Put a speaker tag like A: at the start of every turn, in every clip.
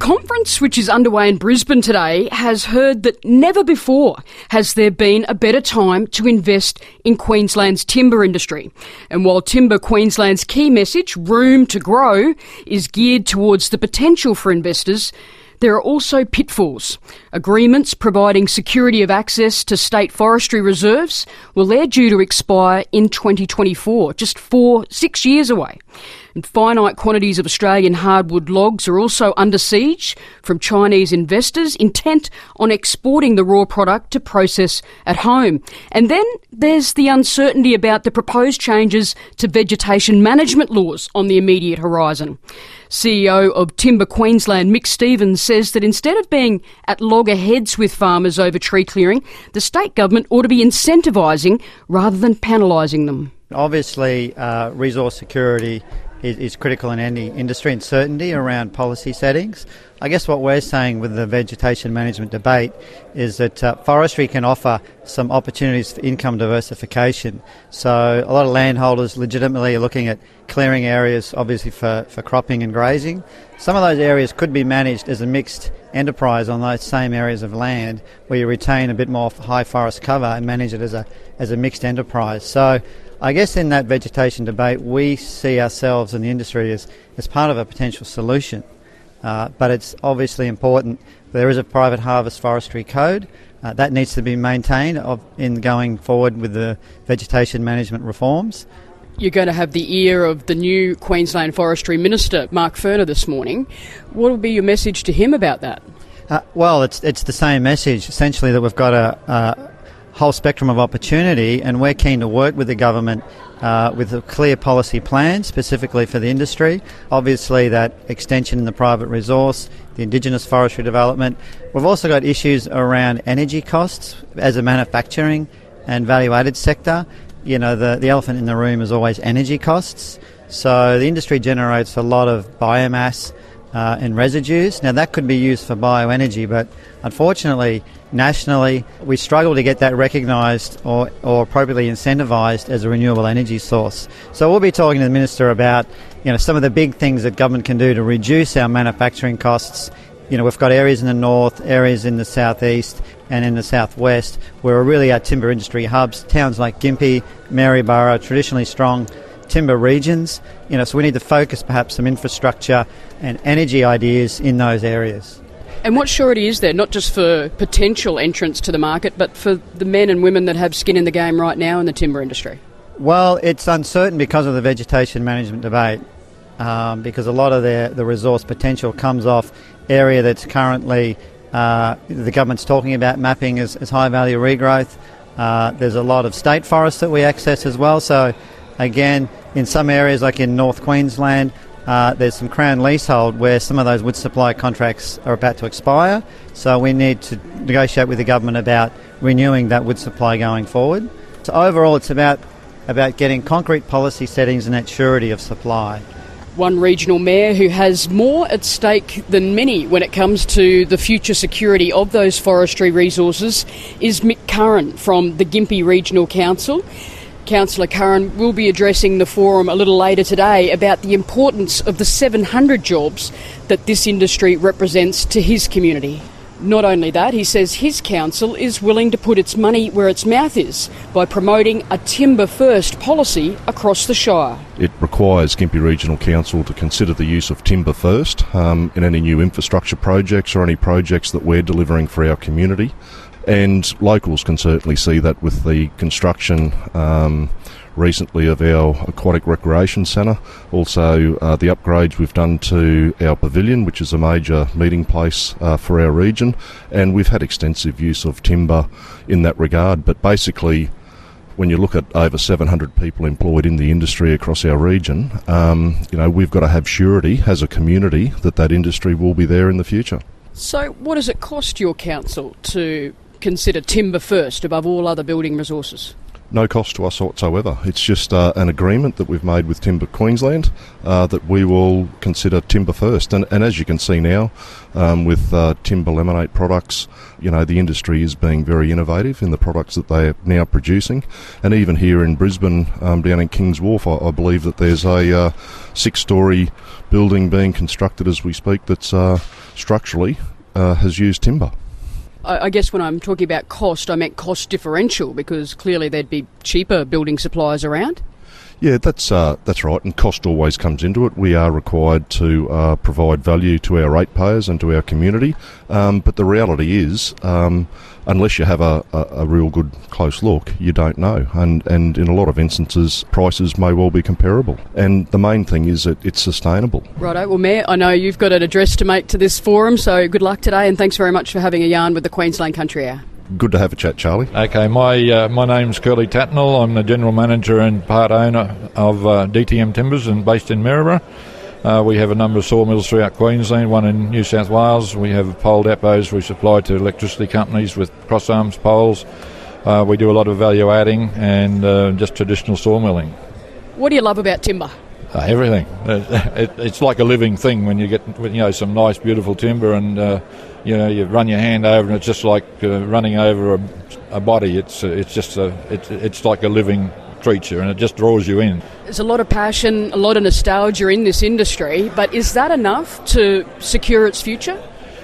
A: conference, which is underway in Brisbane today, has heard that never before has there been a better time to invest in Queensland's timber industry. And while Timber Queensland's key message, room to grow, is geared towards the potential for investors, there are also pitfalls. Agreements providing security of access to state forestry reserves, well, they're due to expire in 2024, just 6 years away. And finite quantities of Australian hardwood logs are also under siege from Chinese investors intent on exporting the raw product to process at home. And then there's the uncertainty about the proposed changes to vegetation management laws on the immediate horizon. CEO of Timber Queensland, Mick Stevens, says that instead of being at loggerheads with farmers over tree clearing, the state government ought to be incentivising rather than penalising them.
B: Obviously, resource security is critical in any industry, and certainty around policy settings. I guess what we're saying with the vegetation management debate is that forestry can offer some opportunities for income diversification. So a lot of landholders legitimately are looking at clearing areas, obviously for cropping and grazing. Some of those areas could be managed as a mixed enterprise on those same areas of land, where you retain a bit more high forest cover and manage it as a mixed enterprise. So I guess in that vegetation debate, we see ourselves in the industry as part of a potential solution. But it's obviously important. There is a private harvest forestry code that needs to be maintained in going forward with the vegetation management reforms.
A: You're going to have the ear of the new Queensland Forestry Minister, Mark Furner, this morning. What will be your message to him about that?
B: Well, it's the same message, essentially, that we've got a whole spectrum of opportunity, and we're keen to work with the government with a clear policy plan specifically for the industry. Obviously, that extension in the private resource, the Indigenous forestry development. We've also got issues around energy costs as a manufacturing and value-added sector. You know, the elephant in the room is always energy costs. So the industry generates a lot of biomass and residues. Now, that could be used for bioenergy, but unfortunately, nationally, we struggle to get that recognised or appropriately incentivised as a renewable energy source. So we'll be talking to the Minister about, some of the big things that government can do to reduce our manufacturing costs. We've got areas in the north, areas in the southeast and in the southwest where are really our timber industry hubs. Towns like Gympie, Maryborough, traditionally strong timber regions. So we need to focus perhaps some infrastructure and energy ideas in those areas.
A: And what surety is there, not just for potential entrants to the market, but for the men and women that have skin in the game right now in the timber industry?
B: Well, it's uncertain because of the vegetation management debate, because a lot of the resource potential comes off area that's currently the government's talking about mapping as high-value regrowth. There's a lot of state forests that we access as well. So, again, in some areas like in North Queensland, there's some Crown leasehold where some of those wood supply contracts are about to expire. So we need to negotiate with the government about renewing that wood supply going forward. So overall, it's about getting concrete policy settings and that surety of supply.
A: One regional mayor who has more at stake than many when it comes to the future security of those forestry resources is Mick Curran from the Gympie Regional Council. Councillor Curran will be addressing the forum a little later today about the importance of the 700 jobs that this industry represents to his community. Not only that, he says his council is willing to put its money where its mouth is by promoting a timber-first policy across the Shire.
C: It requires Gympie Regional Council to consider the use of timber first in any new infrastructure projects or any projects that we're delivering for our community. And locals can certainly see that with the construction recently of our aquatic recreation centre. Also the upgrades we've done to our pavilion, which is a major meeting place for our region. And we've had extensive use of timber in that regard. But basically, when you look at over 700 people employed in the industry across our region, we've got to have surety as a community that industry will be there in the future.
A: So what does it cost your council to consider timber first above all other building resources?
C: no cost to us whatsoever. It's just an agreement that we've made with Timber Queensland that we will consider timber first. And as you can see now, with timber laminate products, the industry is being very innovative in the products that they are now producing. And even here in Brisbane, down in Kings Wharf, I believe that there's a 6-storey building being constructed as we speak that's structurally has used timber.
A: I guess when I'm talking about cost, I meant cost differential, because clearly there'd be cheaper building supplies around.
C: Yeah, that's right, and cost always comes into it. We are required to provide value to our ratepayers and to our community, but the reality is, unless you have a real good close look, you don't know, and in a lot of instances, prices may well be comparable. And the main thing is that it's sustainable. Righto,
A: well, Mayor, I know you've got an address to make to this forum, so good luck today, and thanks very much for having a yarn with the Queensland Country Hour.
C: Good to have a chat, Charlie.
D: Okay, my name's Curly Tatnell. I'm the general manager and part owner of DTM Timbers, and based in Maryborough. We have a number of sawmills throughout Queensland, one in New South Wales. We have pole depots we supply to electricity companies with cross-arms poles. We do a lot of value adding and just traditional sawmilling.
A: What do you love about timber?
D: Everything. It's like a living thing when you get some nice, beautiful timber, and you run your hand over, and it's just like running over a body. It's like a living creature, and it just draws you in.
A: There's a lot of passion, a lot of nostalgia in this industry, but is that enough to secure its future?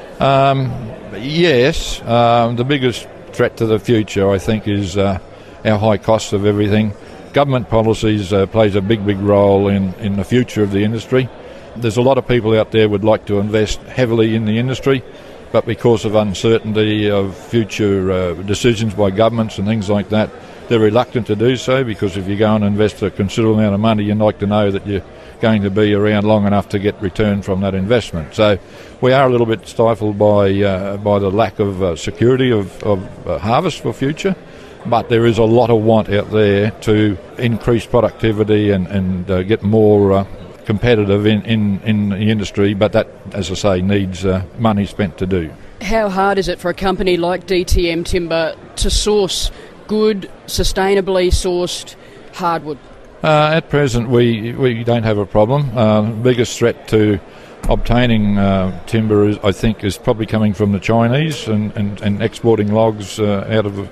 D: Yes. The biggest threat to the future, I think, is our high cost of everything. Government policies plays a big role in the future of the industry. There's a lot of people out there would like to invest heavily in the industry, but because of uncertainty of future decisions by governments and things like that, they're reluctant to do so, because if you go and invest a considerable amount of money, you'd like to know that you're going to be around long enough to get return from that investment. So we are a little bit stifled by the lack of security of harvest for future. But there is a lot of want out there to increase productivity and get more competitive in the industry, but that, as I say, needs money spent to do.
A: How hard is it for a company like DTM Timber to source good, sustainably sourced hardwood?
D: At present, we don't have a problem. The biggest threat to obtaining timber, is probably coming from the Chinese and exporting logs out of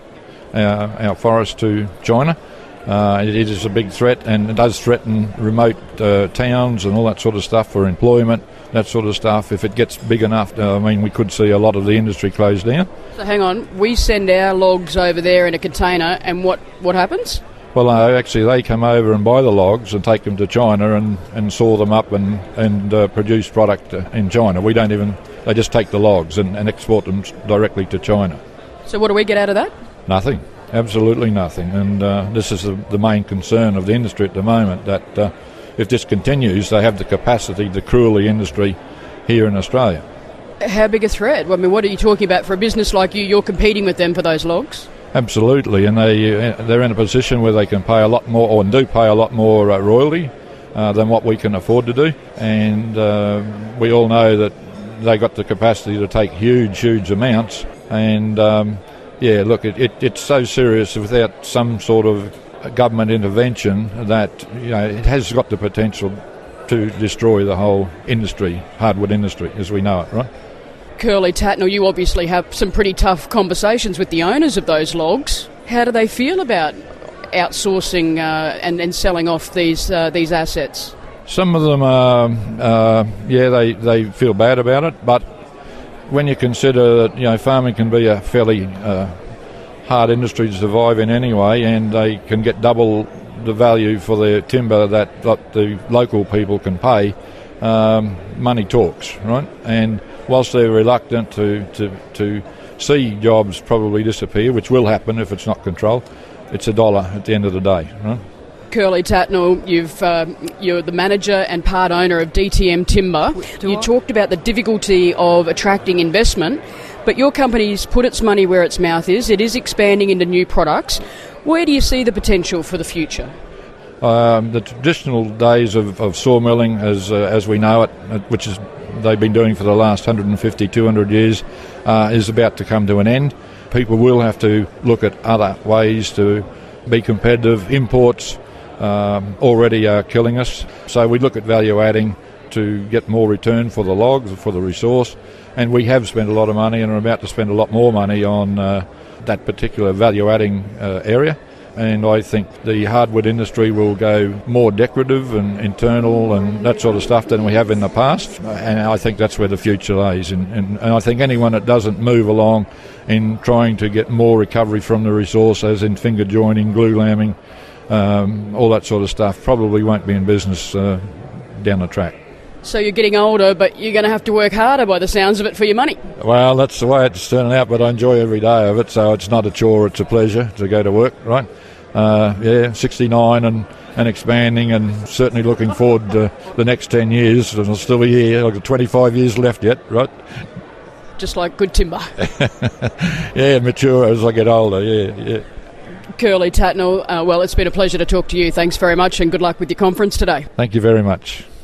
D: our forest to China. It is a big threat, and it does threaten remote towns and all that sort of stuff for employment, that sort of stuff. If it gets big enough, we could see a lot of the industry close down. So
A: hang on, we send our logs over there in a container, and what happens?
D: Well, actually they come over and buy the logs and take them to China and saw them up and produce product in China. They just take the logs and export them directly to China.
A: So what do we get out of that?
D: Nothing, absolutely nothing, and this is the main concern of the industry at the moment, that if this continues, they have the capacity to cruel the industry here in Australia.
A: How big a threat? What are you talking about? For a business like you, you're competing with them for those logs?
D: Absolutely, and they're in a position where they can pay a lot more, or do pay a lot more royalty than what we can afford to do, and we all know that they got the capacity to take huge amounts, and it's so serious without some sort of government intervention that it has got the potential to destroy the whole industry, hardwood industry, as we know it, right?
A: Curly Tatnell, you obviously have some pretty tough conversations with the owners of those logs. How do they feel about outsourcing and selling off these assets?
D: Some of them, they feel bad about it, but when you consider that farming can be a fairly hard industry to survive in anyway, and they can get double the value for their timber that the local people can pay, money talks, right? And whilst they're reluctant to see jobs probably disappear, which will happen if it's not controlled, it's $1 at the end of the day, right?
A: Curly Tatnell, you're the manager and part owner of DTM Timber. You talked about the difficulty of attracting investment, but your company's put its money where its mouth is. It is expanding into new products. Where do you see the potential for the future?
D: The traditional days of sawmilling, as we know it, which is they've been doing for the last 150, 200 years, is about to come to an end. People will have to look at other ways to be competitive. Imports already are killing us. So we look at value adding to get more return for the logs, for the resource. And we have spent a lot of money and are about to spend a lot more money on that particular value adding area. And I think the hardwood industry will go more decorative and internal and that sort of stuff than we have in the past. And I think that's where the future lays. And I think anyone that doesn't move along in trying to get more recovery from the resource, as in finger joining, glue lamming, all that sort of stuff, probably won't be in business down the track.
A: So you're getting older, but you're going to have to work harder by the sounds of it for your money.
D: Well, that's the way it's turning out, but I enjoy every day of it, so it's not a chore, it's a pleasure to go to work, right? 69 and expanding, and certainly looking forward to the next 10 years, and I'll still be here. I've got 25 years left yet, right?
A: Just like good timber.
D: Yeah, mature as I get older, yeah.
A: Curly Tatnall, well, it's been a pleasure to talk to you. Thanks very much, and good luck with your conference today.
D: Thank you very much.